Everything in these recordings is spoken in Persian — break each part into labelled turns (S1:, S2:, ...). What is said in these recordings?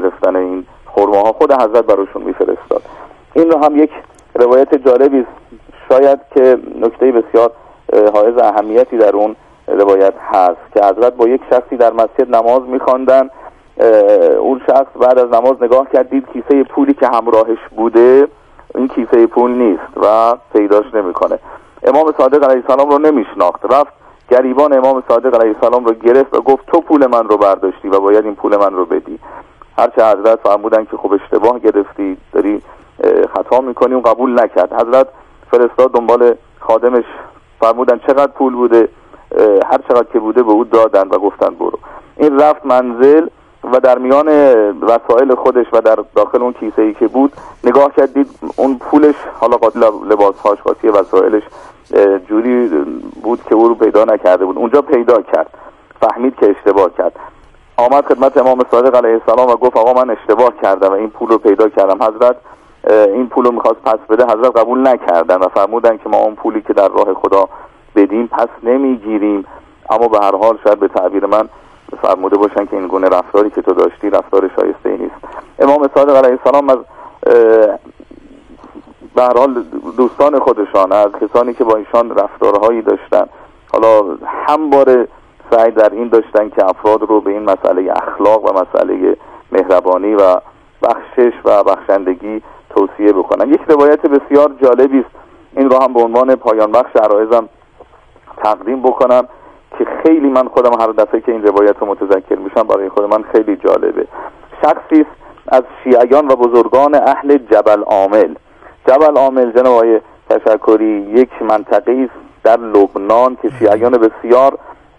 S1: گرفتن این خرماها خود حضرت براشون میفرستاد. این رو هم یک روایت جالبی است، شاید که نکته بسیار حائز اهمیتی در اون روایت هست که حضرت با یک شخصی در مسجد نماز می‌خواندن. اون شخص بعد از نماز نگاه کرد، دید کیسه پولی که همراهش بوده این کیسه پول نیست و پیداش نمی‌کنه. امام صادق علیه السلام رو نمی‌شناخت، رفت گریبان امام صادق علیه السلام رو گرفت و گفت تو پول من رو برداشتی و باید این پول من رو بدی. هرچه حضرت فرمودن که خب اشتباه گرفتی، داری خطا میکنی، و قبول نکرد. حضرت فرستاد دنبال خادمش، فرمودن چقدر پول بوده، هر چقدر که بوده به او دادن و گفتن برو. این رفت منزل و در میان وسایل خودش و در داخل اون کیسه‌ای که بود نگاه کرد، دید اون پولش، حالا قاطی لباسهاش، قاطی وسایلش جوری بود که او رو پیدا نکرده بود. اونجا پیدا کرد، فهمید که اشتباه کرد، آمد خدمت امام صادق علیه السلام و گفت آقا من اشتباه کردم و این پول رو پیدا کردم. حضرت این پول رو میخواست پس بده، حضرت قبول نکردن و فرمودن که ما اون پولی که در راه خدا بدیم پس نمیگیریم، اما به هر حال شاید به تعبیر من فرموده باشن که این گونه رفتاری که تو داشتی رفتار شایسته ای نیست. امام صادق علیه السلام از به هر حال دوستان خودشان، از کسانی که با ایشان رفتارهایی داشتن، حالا همواره سعی در این داشتن که افراد رو به این مسئله اخلاق و مسئله مهربانی و بخشش و بخشندگی توصیه بکنن. یک روایت بسیار جالبی است، این رو هم به عنوان پایان بخش عرایزم تقدیم بکنم که خیلی من خودم هر دفعه که این روایت رو متذکر میشم برای خود من خیلی جالبه. شخصی از شیعیان و بزرگان اهل جبل عامل. جبل عامل جناب آقای تشکری یک منطقه است در لبنان که شیعیان بسیار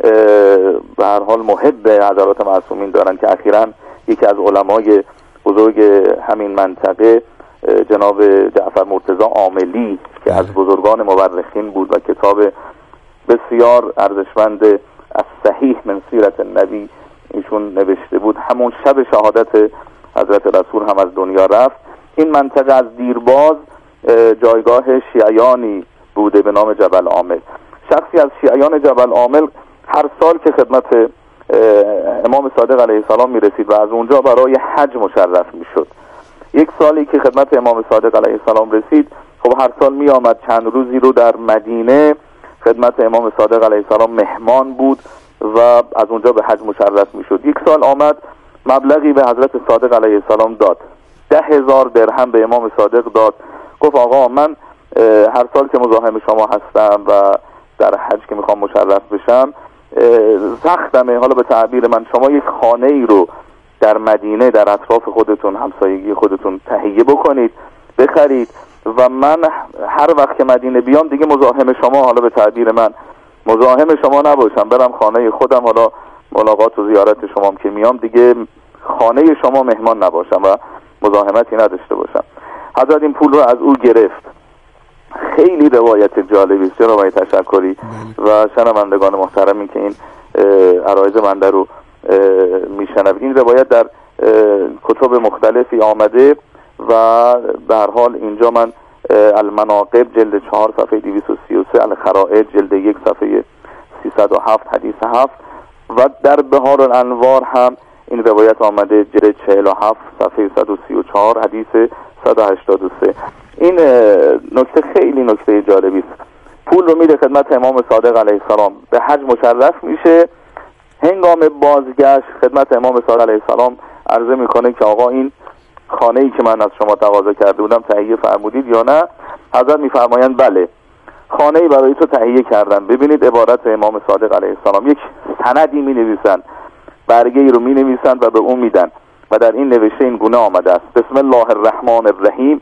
S1: به هر حال محب حضرات معصومین دارن که اخیراً یکی از علمای بزرگ همین منطقه جناب جعفر مرتضی عاملی که از بزرگان مورخین بود و کتاب بسیار ارزشمند از صحیح من سیرت النبی ایشون نوشته بود، همون شب شهادت حضرت رسول هم از دنیا رفت. این منطقه از دیرباز جایگاه شیعیانی بوده به نام جبل عامل. شخصی از شیعیان جبل عامل هر سال که خدمت امام صادق علیه السلام میرسید و از اونجا برای حج مشرف میشد، یک سالی که خدمت امام صادق علیه السلام رسید، خب هر سال می آمد چند روزی رو در مدینه خدمت امام صادق علیه السلام مهمان بود و از اونجا به حج مشرف میشد. یک سال آمد مبلغی به حضرت صادق علیه السلام داد، 10,000 درهم به امام صادق داد، گفت آقا من هر سال که مزاحم شما هستم و در حج که میخوام مشرف بشم سختمه، حالا به تعبیر من شما یک خانه ای رو در مدینه در اطراف خودتون همسایگی خودتون تهیه بکنید، بخرید و من هر وقت که مدینه بیام دیگه مزاحم شما، حالا به تعبیر من مزاحم شما نباشم، برم خانه خودم، حالا ملاقات و زیارت شما هم که میام دیگه خانه شما مهمان نباشم و مزاحمتی نداشته باشم. حضرت این پول رو از او گرفت. خیلی روایت جالبی است جناب آقای تشکری و شنوندگان محترمی که این عرایض بنده رو میشنوید. این روایت در کتب مختلفی آمده و به هر حال اینجا من المناقب جلد 4 صفحه 233، الخرائج جلد 1 صفحه 307 حدیث 7 و در بهار الانوار هم این روایت آمده جلد 47 صفحه 134 حدیث 183. این نکته خیلی نکته جالبی است. پول رو میده خدمت امام صادق علیه السلام، به حج مشرف میشه، هنگام بازگشت خدمت امام صادق علیه السلام عرضه میکنه که آقا این خانه‌ای که من از شما تقاضا کرده بودم تهیه فرمودید یا نه؟ حضرت میفرمایند بله، خانه‌ای برای تو تهیه کردم. ببینید عبارت امام صادق علیه السلام، یک سندی مینویسن، برگه‌ای رو مینویسن و به اون میدن و در این نوشته این گونه آمده است: بسم الله الرحمن الرحیم،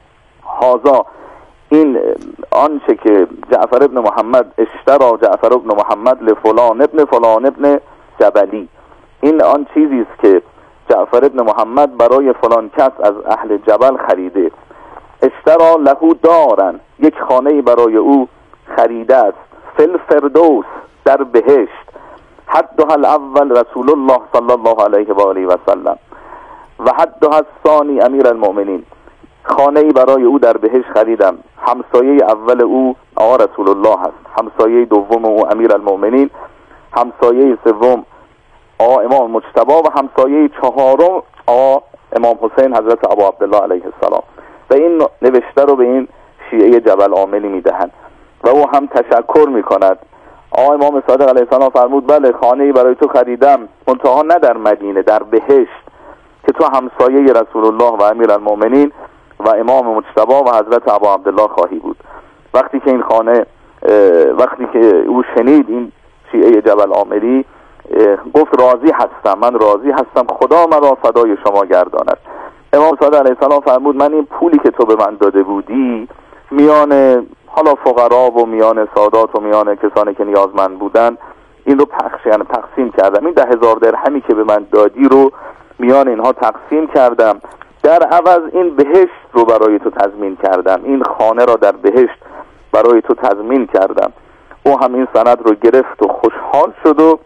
S1: هذا این آنچه که جعفر ابن محمد اشترا جعفر ابن محمد لفلان ابن فلان ابن جبلی، این آن چیزی است که جعفر ابن محمد برای فلان کس از اهل جبل خریده. اشترا له دارن، یک خانه برای او خریده است، فل فردوس، در بهشت، حدها الاول رسول الله صلی الله علیه و آله و سلم و حدها الثانی امیر المؤمنین، خانه ای برای او در بهشت خریدم، همسایه اول او آقا رسول الله هست، همسایه دوم او امیر المؤمنین، همسایه سوم آقا امام مجتبی و همسایه چهارم آقا امام حسین حضرت ابا عبدالله علیه السلام و این نوشته رو به این شیعه جبل عاملی میدهند و او هم تشکر میکند. امام صادق علیه السلام فرمود بله خانه‌ای برای تو خریدم، منتها نه در مدینه، در بهشت که تو همسایه رسول الله و امیرالمؤمنین و امام مجتبی و حضرت ابا عبدالله خواهی بود. وقتی که این خانه وقتی که او شنید این شیعه جبل عاملی گفت راضی هستم، من راضی هستم، خدا مرا فدای شما گرداند. امام صادق علیه السلام فرمود من این پولی که تو به من داده بودی میان حالا فقرا و میان سادات و میان کسانی که نیازمند بودن این رو تقسیم کردم. این 10,000 درهمی که به من دادی رو میان اینها تقسیم کردم، در عوض این بهشت رو برای تو تضمین کردم، این خانه را در بهشت برای تو تضمین کردم. او هم این سند رو گرفت و خوشحال شد و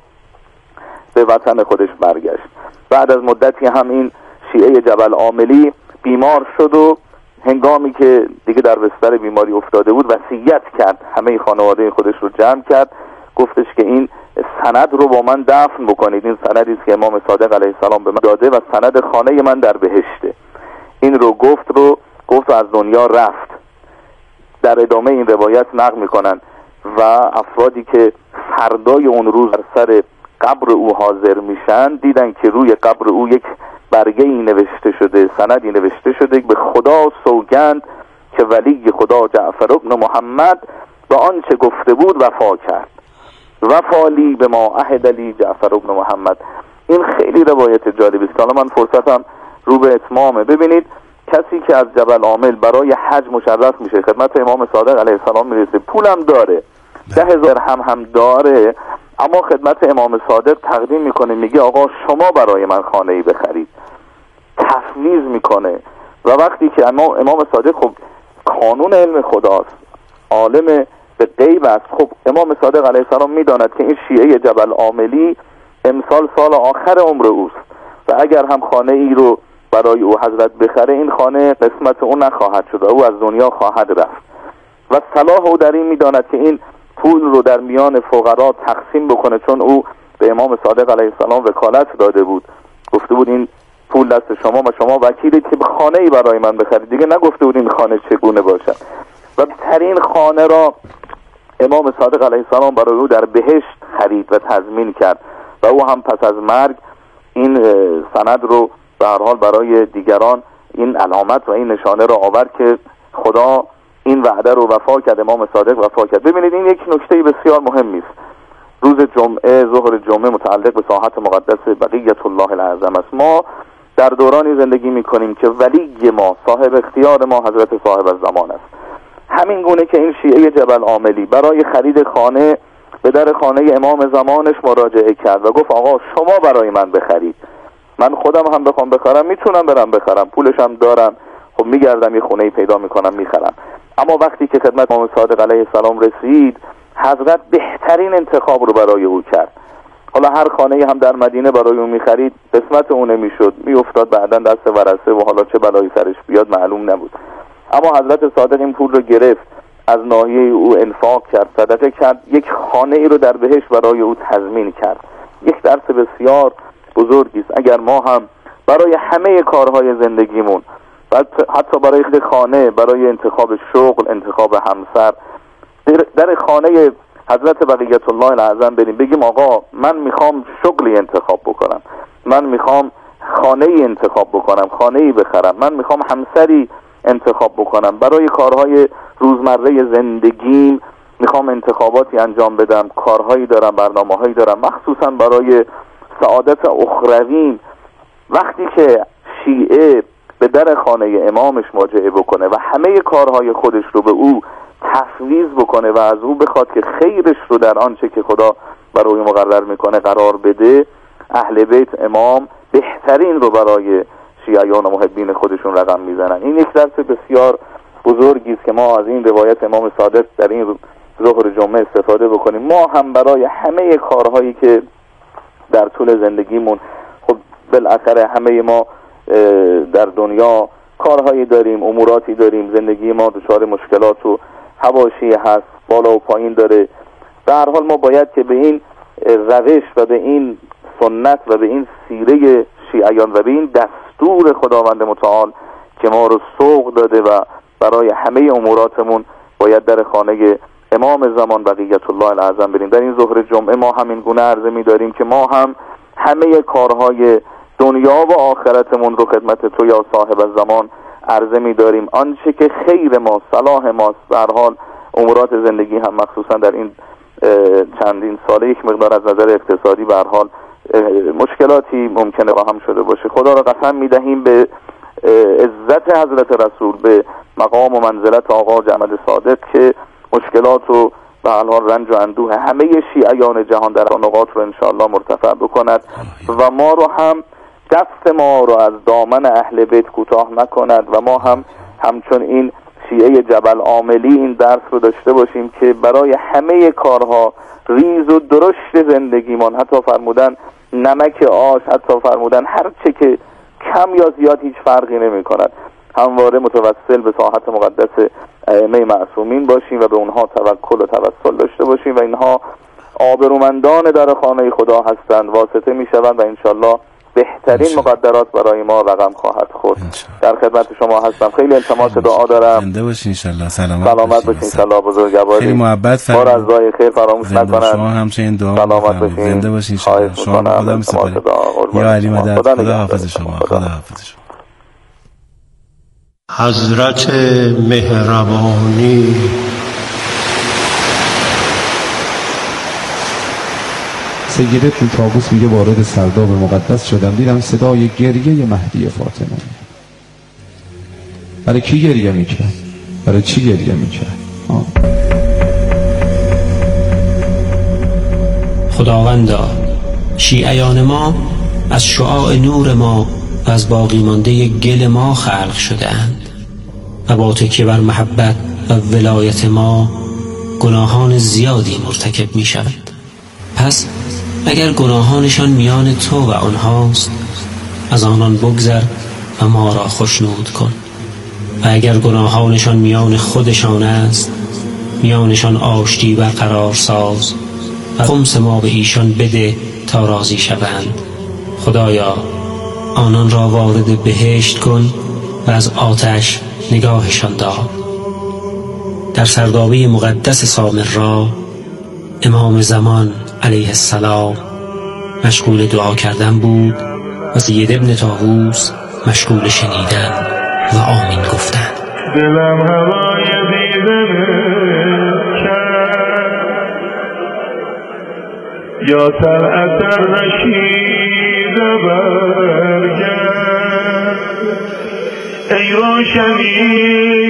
S1: به وطن خودش برگشت. بعد از مدتی هم این شیعه جبل عاملی بیمار شد و هنگامی که دیگه در بستر بیماری افتاده بود وصیت کرد، همه خانواده خودش رو جمع کرد، گفتش که این سند رو با من دفن بکنید، این سندی است که امام صادق علیه السلام به من داده و سند خانه من در بهشته. این رو گفت و از دنیا رفت. در ادامه این روایت نقل میکنن و افرادی که فردای اون روز در سر قبر او حاضر میشن دیدن که روی قبر او یک برگه ای نوشته شده، سندی نوشته شده به خدا سوگند که ولی خدا جعفر ابن محمد و آنچه گفته بود وفا کرد، وفالی به ما عهد علی جعفر ابن محمد. این خیلی روایت جالبی است که حالا من فرصتم رو به اتمامه. ببینید کسی که از جبل عامل برای حج مشرف میشه، خدمت امام صادق علیه السلام میرسه، پولم داره، 10,000 درهم هم داره، اما خدمت امام صادق تقدیم میکنه، میگه آقا شما برای من خانه‌ای بخرید، تفویض میکنه. و وقتی که امام صادق خب کانون علم خداست، عالم به غیب است، خب امام صادق علیه السلام میداند که این شیعه جبل عاملی امسال سال آخر عمر اوست و اگر هم خانه ای رو برای او حضرت بخره این خانه قسمت او نخواهد شد و او از دنیا خواهد رفت و صلاح او در این میداند که این پول رو در میان فقرا تقسیم بکنه، چون او به امام صادق علیه السلام وکالت داده بود، گفته بود این پول دست شما و شما وکیلید که خانه ای برای من بخرید، دیگه نگفته بود این خانه چگونه باشد. و ترین خانه را امام صادق علیه السلام برای او در بهشت خرید و تضمین کرد و او هم پس از مرگ این سند رو به هر حال برای دیگران این علامت و این نشانه را آورد که خدا این وعده رو وفا کرد، امام صادق وفا کرد. ببینید این یک نکته بسیار مهمی است. روز جمعه، ظهر جمعه متعلق به ساحت مقدس بقیت الله العظم است. ما در دورانی زندگی میکنیم که ولی ما، صاحب اختیار ما حضرت صاحب الزمان است. همین گونه که این شیعه جبل عاملی برای خرید خانه به در خانه امام زمانش مراجعه کرد و گفت آقا شما برای من بخرید، من خودم هم بخوام بخرم میتونم برم بخرم، پولش هم دارم، خب میگردم یه خونه‌ای پیدا میکنم میخرم. اما وقتی که خدمت امام صادق علیه السلام رسید حضرت بهترین انتخاب رو برای او کرد. حالا هر خانه‌ای هم در مدینه برای او میخرید قسمت اون نمیشد، میافتاد بعداً دست ورثه و حالا چه بلایی سرش بیاد معلوم نبود. اما حضرت صادق این پول رو گرفت، از ناحیه او انفاق کرد، صدقه کرد، یک خانه ای رو در بهشت برای او تضمین کرد. یک درس بسیار بزرگی است. اگر ما هم برای همه کارهای زندگیمون، حتی برای خانه، برای انتخاب شغل، انتخاب همسر، در خانه حضرت بقیت الله العظم بریم بگیم آقا من میخوام شغلی انتخاب بکنم، من میخوام خانه‌ای انتخاب بکنم، خانه‌ای بخرم، من میخوام همسری انتخاب بکنم، برای کارهای روزمره زندگیم میخوام انتخاباتی انجام بدم، کارهایی دارم، برنامه‌هایی دارم، مخصوصا برای سعادت اخرویم. وقتی که شیعه به در خانه امامش مراجعه بکنه و همه کارهای خودش رو به او تفویض بکنه و از او بخواد که خیرش رو در آنچه که خدا برای مقرر میکنه قرار بده، اهل بیت امام بهترین رو برای شیعیان و محبین خودشون رقم میزنن. این یک درس بسیار بزرگی است که ما از این روایت امام صادق در این ظهر جمعه استفاده بکنیم. ما هم برای همه کارهایی که در طول زندگیمون، خب بالاخره همه ما در دنیا کارهایی داریم، اموراتی داریم، زندگی ما دچار مشکلات و حواشی هست، بالا و پایین داره. به هر حال ما باید که به این روش و به این سنت و به این سیره شیعیان و به این دستور خداوند متعال که ما رو سوق داده و برای همه اموراتمون باید در خانه امام زمان بقیت الله الاعظم بریم. در این ظهر جمعه ما همین گونه عرضه می داریم که ما هم همه کارهای دنیا و آخرتمون رو خدمت تو یا صاحب الزمان عرضه می داریم. آنچه که خیر ما، صلاح ماست، به هر حال امورات زندگی هم مخصوصا در این چندین ساله یک مقدار از نظر اقتصادی به هر حال مشکلاتی ممکنه با هم شده باشه. خدا را قسم می دهیم به عزت حضرت رسول، به مقام و منزلت آقا جمل صادق که مشکلات و به هر حال رنج و اندوه همه شیعیان جهان در نقاط رو انشاءالله مرتفع بکند و ما رو هم دست ما رو از دامن اهل بیت کوتاه نکند و ما هم همچون این شیعه جبل عاملی این درس رو داشته باشیم که برای همه کارها ریز و درشت زندگیمان، حتی فرمودن نمک آش، حتی فرمودن هر چه که کم یا زیاد هیچ فرقی نمی کند، همواره متوسل به ساحت مقدس ائمه معصومین باشیم و به اونها توکل و توسل داشته باشیم و اینها آبرومندان در خانه خدا هستند، واسطه می شوند و انشالله بهترین مقدرات برای ما رقم خواهد خورد. در خدمت شما هستم. خیلی التماس دعا دارم.
S2: زنده باشین انشالله.
S1: سلامت باشین انشالله. بزرگواری
S2: خیلی محبت
S1: فرمایید. ما رضای خیر فراموش نکنید.
S2: شما همچنین دعا
S1: سلامت باشین.
S2: زنده باشین انشالله. شما خدا میسپارم. یا علی مدد. خدا حافظ شما. خدا حافظ شما.
S3: حضرت مهربانی
S4: سیده تو تابوس میگه وارد سرداب مقدس شدم، دیدم صدای گریه مهدی فاطمه. برای کی گریه میکرد؟ برای چی گریه میکرد؟
S5: خداوندا، شیعیان ما از شعاع نور ما و از باقی مانده گل ما خلق شده‌اند و با تکیه بر محبت و ولایت ما گناهان زیادی مرتکب می شود. پس اگر گناهانشان میان تو و آنهاست، از آنان بگذر و ما را خشنود کن، و اگر گناهانشان میان خودشان است، میانشان آشتی برقرار ساز و خمس ما به ایشان بده تا راضی شوند. خدایا آنان را وارد بهشت کن و از آتش نگاهشان دار. در سردابه مقدس سامرا امام زمان علیه السلام مشغول دعا کردن بود و زید ابن طاووس مشغول شنیدن و آمین گفتن.
S6: دلم هوای دیدن کرد یا طلعت رشید برگرد، ای روشنی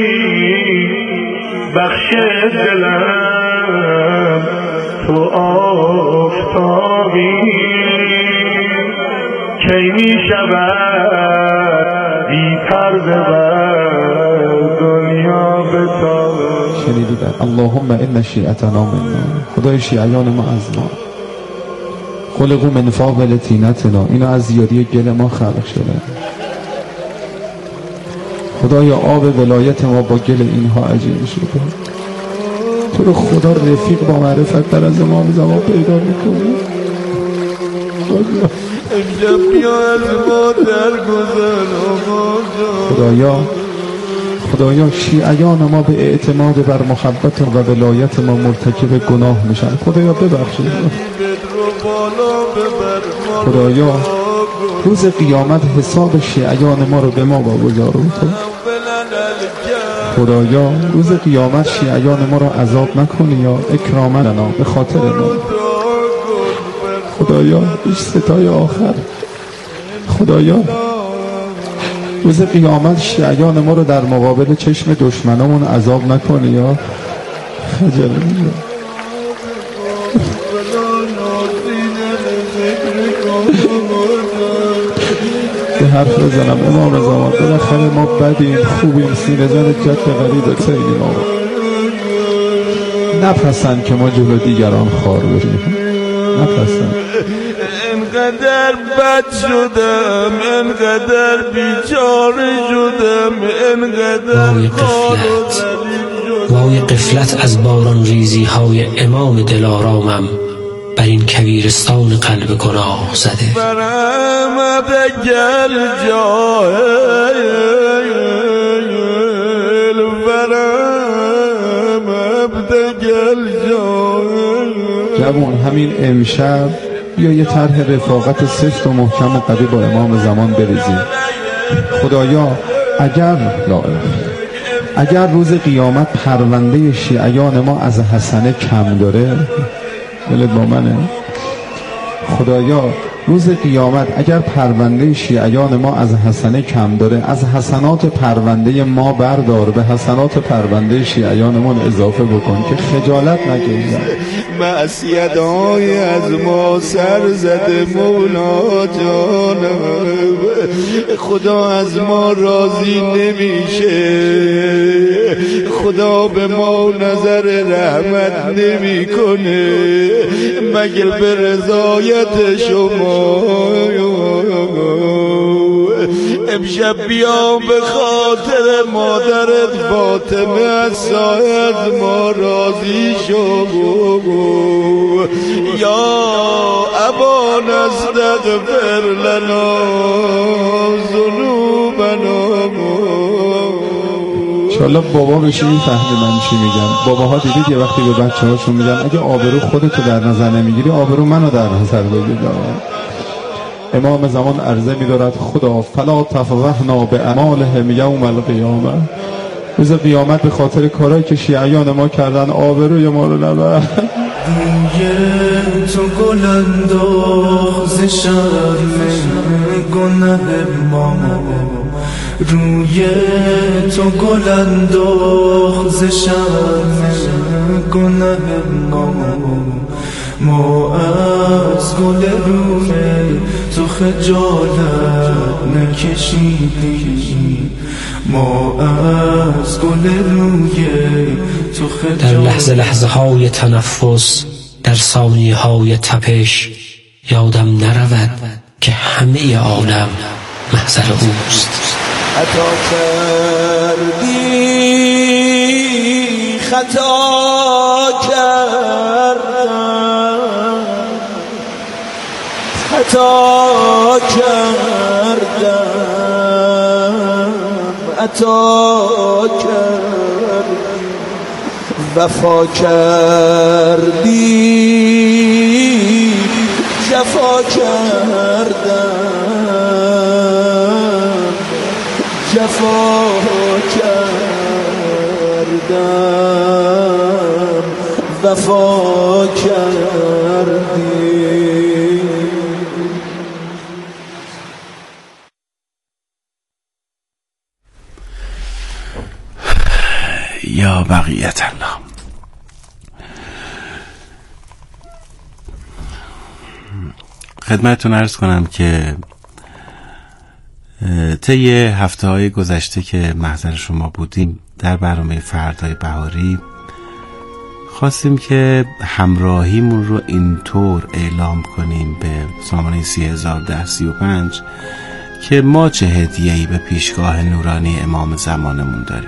S6: بخش دلم تو آفتابی، کی می شود بی پرده بر دنیا بتابد.
S4: شنیدید؟ اللهم ان شیعتنا منا، خدای شیعیان ما از ما، خلقوا من فاضل طینتنا، اینو از زیادی گل ما خلق شده. خدایا آب ولایت ما با گل اینها عجیب شده. تو رو خدا رفیق با معرفت در از امام زمان پیدا میکنه.
S6: امشب بیا از ما درگذر
S4: خدایا شیعیان ما به اعتماد بر محبت و ولایت ما مرتکب گناه میشن. خدایا ببخشید. خدایا روز قیامت حساب شیعیان ما رو به ما واگذار کن. خدایا روز قیامت شیعیان ما را عذاب نکنی یا اکراما لنا، به خاطر ما. خدایا ایش ستای آخر. خدایا روز قیامت شیعیان ما رو در مقابل چشم دشمنامون عذاب نکنی یا خجل میگه. به حرف بزنم امام زمان، بالاخره ما بدیم خوبیم، سینه زن جد غریب سیدی ما نپسند که ما جلو دیگران خار بشیم. نپسند.
S6: انقدر بد شدم، انقدر بیچاره شدم، انقدر
S5: وای قفلت از باران ریزی های امام دلارامم بر این کویرستان قلب گناه زده.
S6: برم بگل جاهل، برم بگل جاهل.
S4: جوان همین امشب بیا یه طرح رفاقت سفت و محکم و قوی با امام زمان بریزیم. خدایا اگر روز قیامت پرونده شیعیان ما از حسنه کم داره، دلت با منه؟ خدایا روز قیامت اگر پرونده شیعیان ما از حسنه کم داره، از حسنات پرونده ما بردار، به حسنات پرونده شیعیانمون اضافه بکن که خجالت نکشیم.
S6: معصیت‌های از ما سر زده مولا جانم، خدا از ما راضی نمیشه، خدا به ما نظر رحمت نمیکنه مگر به رضایت شما. امشب بیا به خاطر مادرت فاطمه از سایت ما راضی شو. یا ابانا استغفر لنا ذنوبنا.
S4: انشالله بابا بشی میفهمی من چی میگم. باباها دیدید یه وقتی به بچه هاشون میگن اگه آبرو خودتو در نظر نمیگیری آبرو منو در نظر بگیر. امام زمان عرضه می‌دارد خدا فلا تفضحنا باعمالهم یوم القیامه، روز قیامت به خاطر کارهایی که شیعیان ما کردن آبروی ما رو نبر.
S6: روی تو گل انداز شرم گناه ما، روی تو گل انداز شرم گناه ما از گل روی تو خجالت نکشیدیم، ما از گل روی تو خجالت.
S5: در لحظه های تنفس، در ثانیه های تپش، یادم نرود که همه عالم محضر اوست.
S6: خطا کردی، خطا کردم، خطا کردم، عطا کردی، وفا کردی، جفا کردم، جفا کردم، وفا کردی.
S2: یا بقیت الله. خدمتتون عرض کنم که طی هفته‌های گذشته که محضر شما بودیم در برنامه فردای بهاری خواستیم که همراهیمون رو اینطور اعلام کنیم به سامانه 301035 که ما چه هدیه‌ای به پیشگاه نورانی امام زمانمون داریم.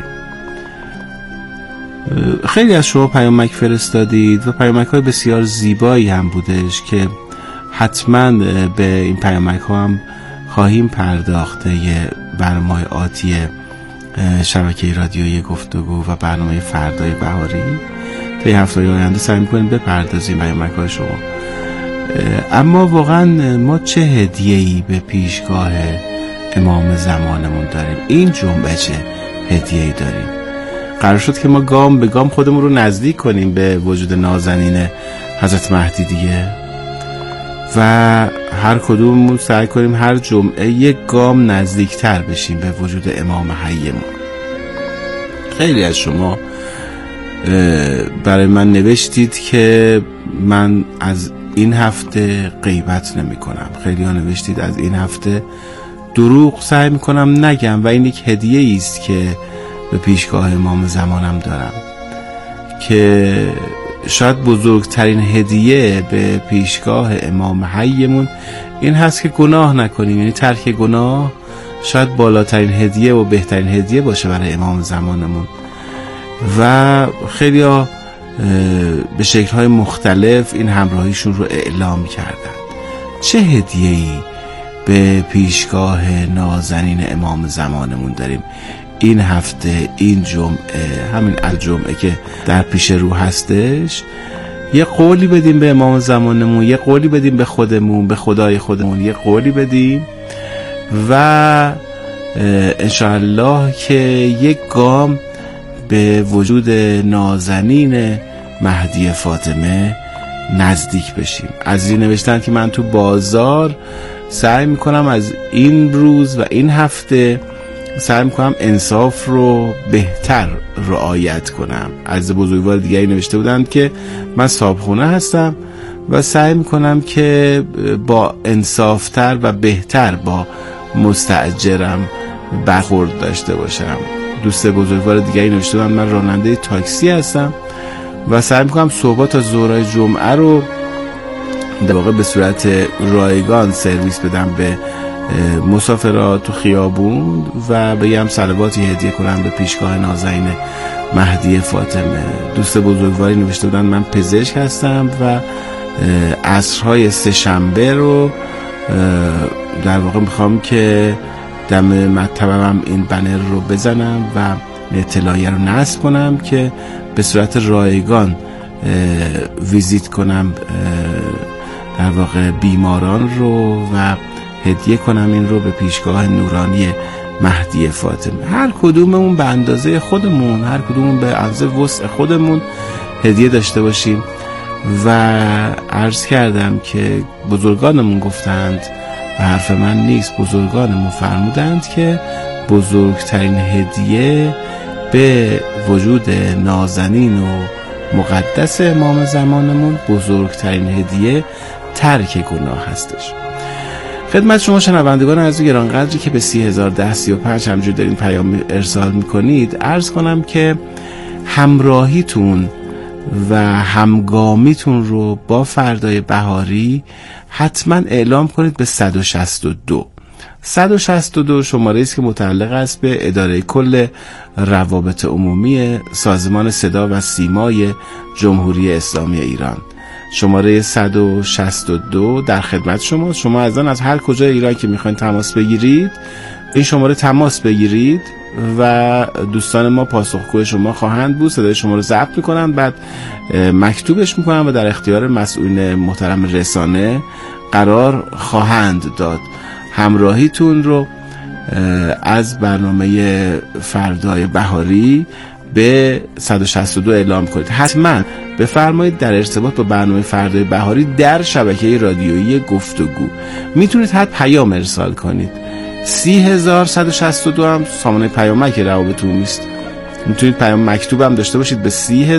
S2: خیلی از شما پیامک فرستادید و پیامک‌های بسیار زیبایی هم بودش که حتما به این پیامک‌ها هم خواهیم پرداخت. یه برنامه آتی شبکه رادیویی گفتگو و برنامه فردای بهاری طی هفته‌های آینده سعی می‌کنیم بپردازیم پیامک‌های شما. اما واقعا ما چه هدیه‌ای به پیشگاه امام زمانمون داریم؟ این جمعه چه هدیه‌ای داریم؟ قرار شد که ما گام به گام خودمون رو نزدیک کنیم به وجود نازنین حضرت مهدی دیگه و هر کدوممون سعی کنیم هر جمعه یک گام نزدیکتر بشیم به وجود امام حیمون. خیلی از شما برای من نوشتید که من از این هفته غیبت نمی کنم، خیلی ها نوشتید از این هفته دروغ سعی می کنم نگم و این یک هدیه است که به پیشگاه امام زمانم دارم که شاید بزرگترین هدیه به پیشگاه امام حیمون این هست که گناه نکنیم، یعنی ترک گناه شاید بالاترین هدیه و بهترین هدیه باشه برای امام زمانمون. و خیلی ها به شکل‌های مختلف این همراهیشون رو اعلام کردن. چه هدیه‌ای به پیشگاه نازنین امام زمانمون داریم این هفته، این جمعه، همین الجمعه که در پیش رو هستش؟ یه قولی بدیم به امام زمانمون، یه قولی بدیم به خودمون، به خدای خودمون یه قولی بدیم و انشاءالله که یک گام به وجود نازنین مهدی فاطمه نزدیک بشیم. از این نوشتن که من تو بازار سعی میکنم از این روز و این هفته سعی میکنم انصاف رو بهتر رعایت کنم. از بزرگوار دیگری نوشته بودند که من صاحبخونه هستم و سعی میکنم که با انصافتر و بهتر با مستاجرم برخورد داشته باشم. دوست بزرگوار دیگری نوشته بودند من راننده تاکسی هستم و سعی میکنم صبح تا ظهرهای جمعه رو در واقع به صورت رایگان سرویس بدم به مسافرات تو خیابون و بگم صلواتی هدیه کنم به پیشگاه نازنین مهدی فاطمه. دوست بزرگواری نوشته بودن من پزشک هستم و عصرهای سه‌شنبه رو در واقع میخوام که دم مطبم این بنر رو بزنم و اطلاعیه رو نصب کنم که به صورت رایگان ویزیت کنم در واقع بیماران رو و هدیه کنم این رو به پیشگاه نورانی مهدی فاطمه. هر کدوممون به اندازه خودمون، هر کدوممون به اندازه وسع خودمون هدیه داشته باشیم و عرض کردم که بزرگانمون گفتند و حرف من نیست، بزرگانمون فرمودند که بزرگترین هدیه به وجود نازنین و مقدس امام زمانمون، بزرگترین هدیه ترک گناه هستش. خدمت شما شنوندگان عزیز گرانقدری که به 301035 همجور دارین پیام ارسال میکنید عرض کنم که همراهیتون و همگامیتون رو با فردای بهاری حتما اعلام کنید به 162. 162 شماره است که متعلق است به اداره کل روابط عمومی سازمان صدا و سیمای جمهوری اسلامی ایران. شماره 162 در خدمت شما. شما از هر کجای ایران که میخواین تماس بگیرید این شماره تماس بگیرید و دوستان ما پاسخگوی شما خواهند بود. صدای شما رو ضبط میکنن، بعد مکتوبش میکنن و در اختیار مسئولین محترم رسانه قرار خواهند داد. همراهیتون رو از برنامه فردای بهاری به 162 اعلام کنید. حتما بفرمایید در ارتباط با برنامه فردای بهاری در شبکه رادیویی گفتگو میتونید حتی پیام ارسال کنید. 30162 هم سامانه پیامک روابط عمومی است. میتونید پیام مکتوب هم داشته باشید به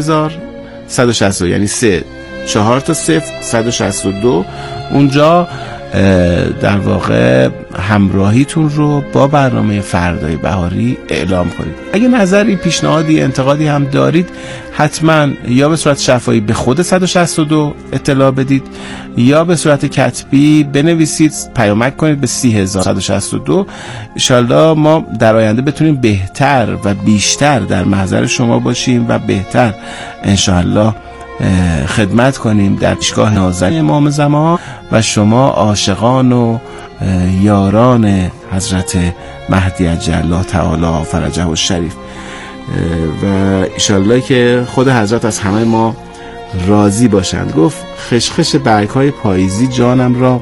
S2: 30162 یعنی 4 تا 162. اونجا در واقع همراهیتون رو با برنامه فردای بهاری اعلام کنید. اگه نظری، پیشنهادی، انتقادی هم دارید حتما یا به صورت شفاهی به خود 162 اطلاع بدید یا به صورت کتبی بنویسید، پیامک کنید به 30162. انشالله ما در آینده بتونیم بهتر و بیشتر در محضر شما باشیم و بهتر انشالله خدمت کنیم در پیشگاه نازنین امام زمان و شما عاشقان و یاران حضرت مهدی عجل الله تعالی فرجه الشریف و انشالله که خود حضرت از همه ما راضی باشند. گفت خشخش برگ‌های پاییزی جانم را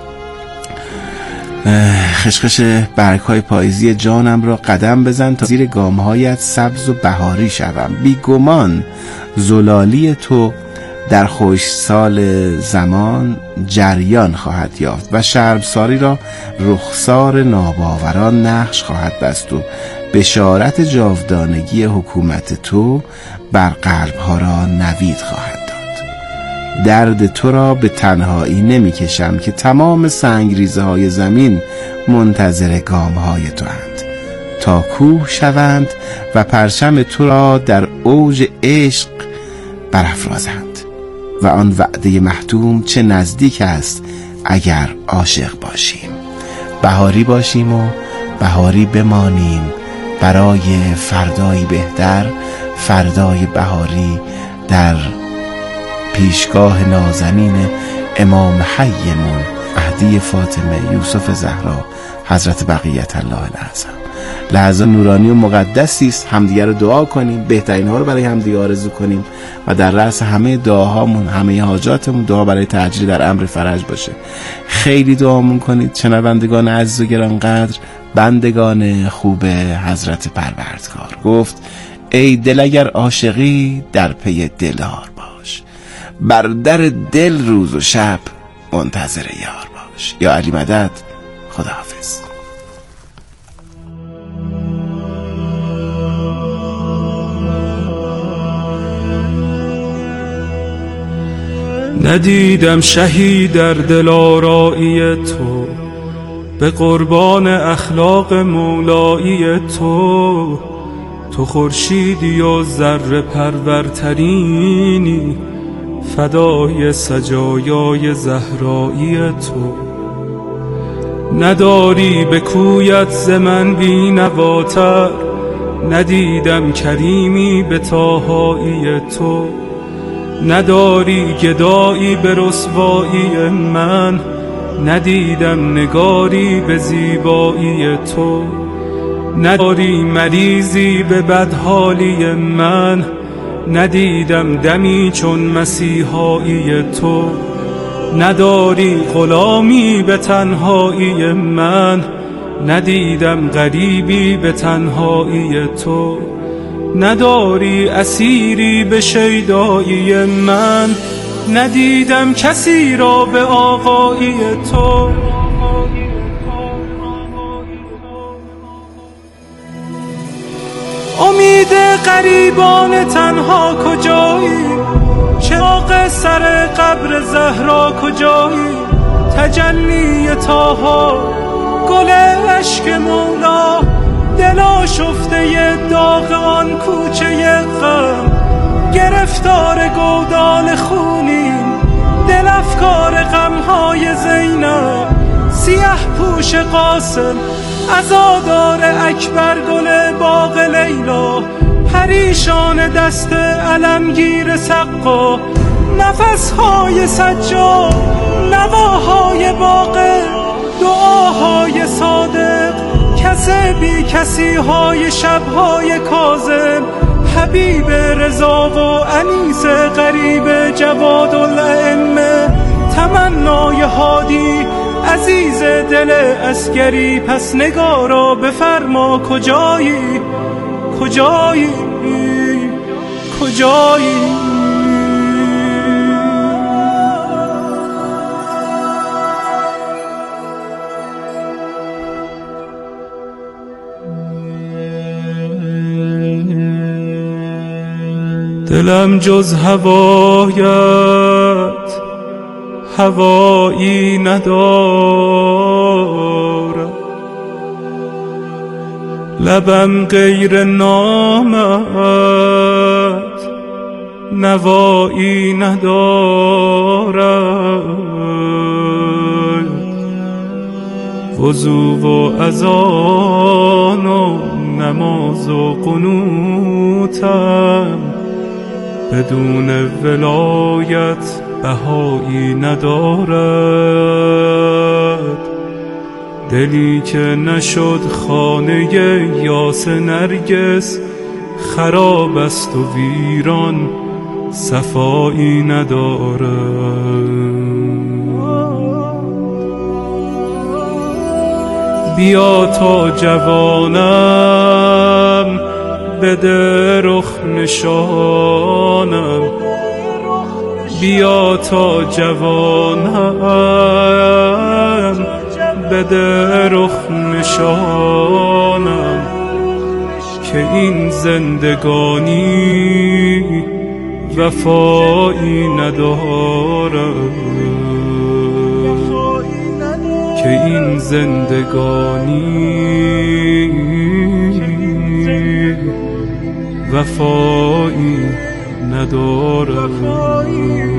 S2: خشخش برگ‌های پاییزی جانم را قدم بزن تا زیر گام‌هایت سبز و بهاری شوم. بیگمان زلالی تو در خشکسال زمان جریان خواهد یافت و شرمساری را رخسار ناباوران نقش خواهد بست و بشارت جاودانگی حکومت تو بر قلب‌ها را نوید خواهد داد. درد تو را به تنهایی نمی کشم که تمام سنگریزه های زمین منتظر گام های تو اند تا کوه شوند و پرچم تو را در اوج عشق برافرازند و آن وعده محتوم چه نزدیک است اگر عاشق باشیم. بهاری باشیم و بهاری بمانیم برای فردایی بهتر، فردای بهاری در پیشگاه نازنین امام حیمون مهدی فاطمه یوسف زهرا حضرت بقیت الله الاعظم. لحظه نورانی و مقدسی است. همدیگه رو دعا کنیم، بهترین ها رو برای همدیگه آرزو کنیم و در رأس همه دعاهامون، همه حاجاتمون دعا برای تعجیل در امر فرج باشه. خیلی دعامون کنید شنوندگان عزیز و گرانقدر، بندگان خوب حضرت پروردگار. گفت ای دل اگر عاشقی در پی دلدار باش، بر در دل روز و شب منتظر یار باش. یا علی مدد. خداحافظ.
S3: ندیدم شهی در دلارایی تو، به قربان اخلاق مولایی تو. تو خورشیدی و ذره پرورترینی، فدای سجایای زهرایی تو. نداری به کویت ز من بی نواتر، ندیدم کریمی به طاهایی تو. نداری گدایی به رسوایی من، ندیدم نگاری به زیبایی تو. نداری مریضی به بدحالی من، ندیدم دمی چون مسیحایی تو. نداری غلامی به تنهایی من، ندیدم غریبی به تنهایی تو. نداری اسیری به شیدایی من، ندیدم کسی را به آقایی تو. امید غریبان تنها کجایی؟ چراغ سر قبر زهرا کجایی؟ تجلی طاها گل عشق مولا، دل آشفته داغ آن کوچه غم. گرفتار گودال خونیم، دل افکار غمهای زینب. سیه پوش قاسم، عزادار اکبر گل باغ لیلا. پریشان دست علمگیر سقا، نفسهای سجاد، نواهای باقر، دعاهای صادق. کسی بی کسی های شبهای کاظم، حبیب رضا و انیس غریب جواد الائمه. تمنای هادی عزیز دل عسکری، پس نگارا بفرما کجایی؟ کجایی؟ کجایی؟ دلم جز هوایت هوایی ندارد، لبم غیر نامت نوایی ندارد. وضو و اذان و نماز و قنوتم، بدون ولایت بهایی ندارد. دلی که نشد خانه یاس نرگس، خراب است و ویران صفایی ندارد. بیا تا جوانم بده رخ نشانم، بیا تا جوانم بده رخ نشانم. که این زندگانی وفایی ندارد، که این زندگانی وفایی ندارد.